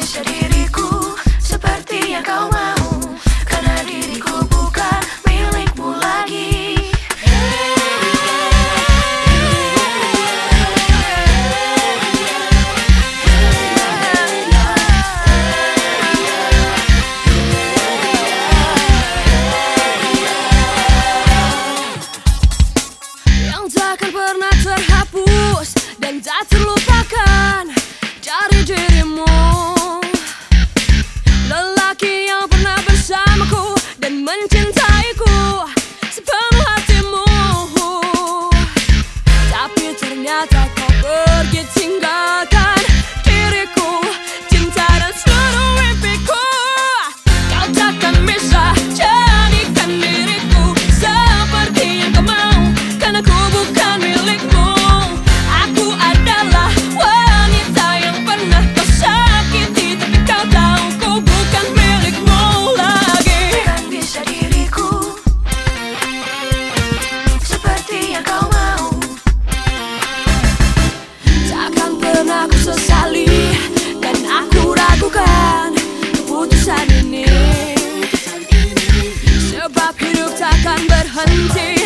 bisa diriku seperti yang kau mau, karena diriku bukan milikmu lagi. Yang takkan pernah terhapus dan tak terlupakan dari dirimu, lelaki yang pernah bersamaku dan mencintaiku sepenuh hatimu. Tapi ternyata kau pergi tinggalkan diriku, cinta dan seluruh mimpiku. Kau takkan bisa jadikan diriku seperti yang kau mau, karena ku bukan milikmu. Aku adalah wanita yang pernah kau sakiti, tapi kau tahu ku bukan milikmu lagi. Takkan bisa diriku seperti yang kau mau, takkan pernah ku sesali dan aku ragukan keputusan ini, sebab hidup takkan berhenti.